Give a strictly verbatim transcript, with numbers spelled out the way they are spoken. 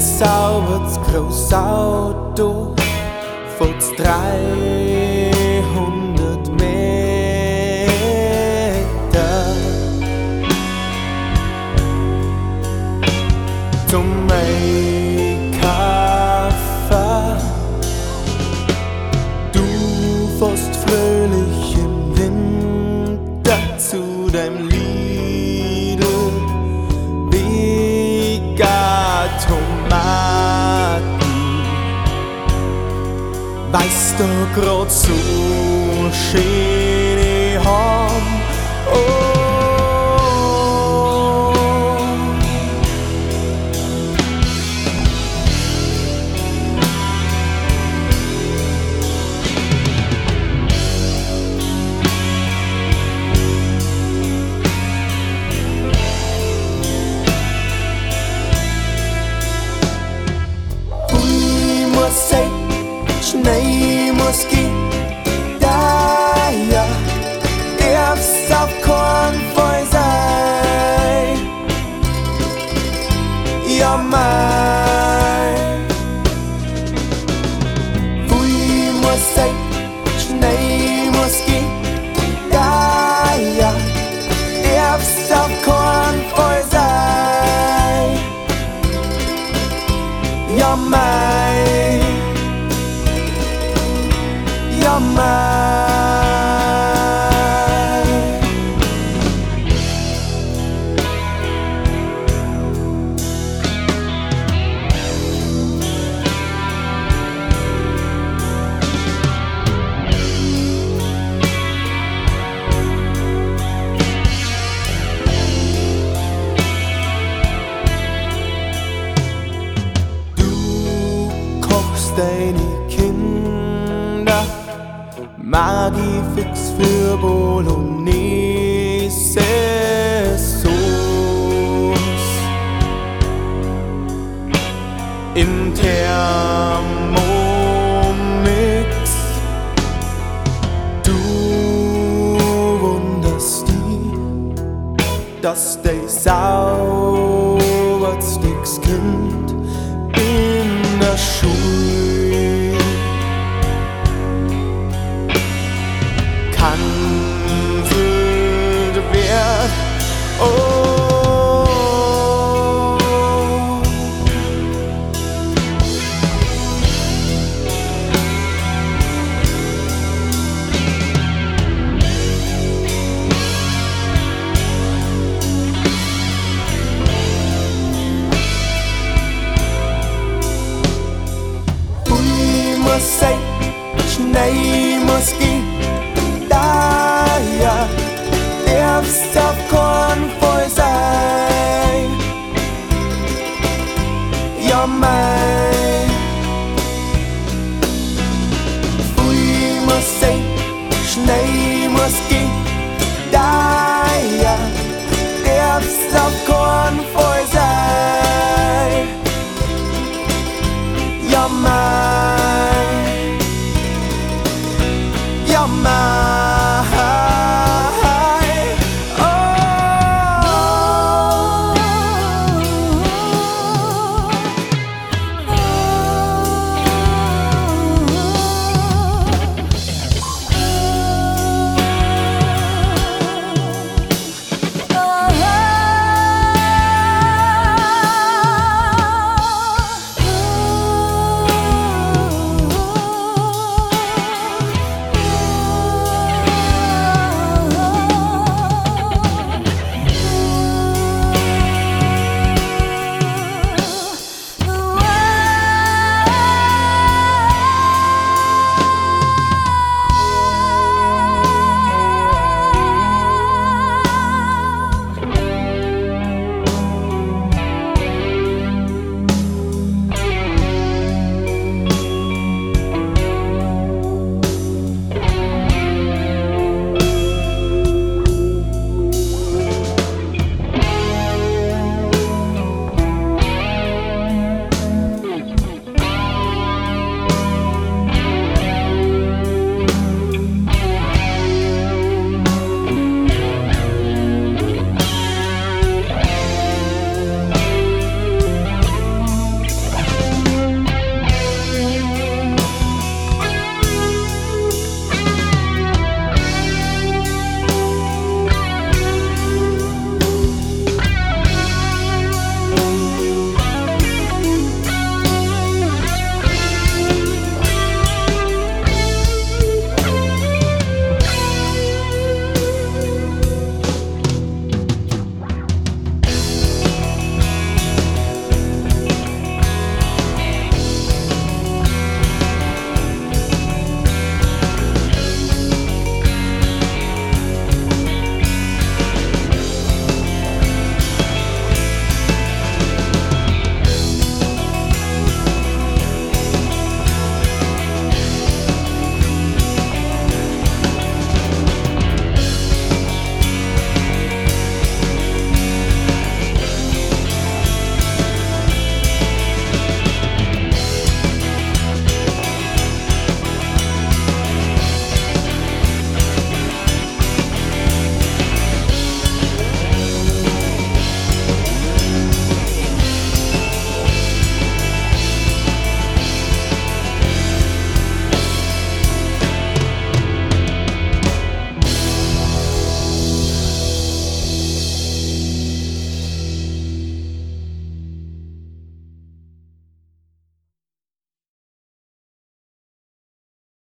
sauberts groß Auto, fährt's dreihundert Meter zum Einkaufen. Du fährst fröhlich im Winter zu deinem Lidl, Vega Tomaten, weißt du grad so schöne haben. Oh, Schnee muss gehen, da ja, darf's auf keinen Fall sein. Ja, mein, Pfui muss sein, Schnee muss gehen, da ja, darf's auf keinen Fall sein. Ja, mein, ja, mein. Du kochst deine Kinder Maggi-Fix für Bolognese-Sauce in Thermomix. Du wunderst dich, dass der sauberste Kind in der Schule kanzelt wird. Oh, Pfui muss sein, Schnee muss gehen, da ja, darf's auf keinen Fall sein. Ja, mein, Pfui muss sein, Schnee muss gehen, da ja, darf's auf keinen Fall sein. Ja, mein, ja, mein.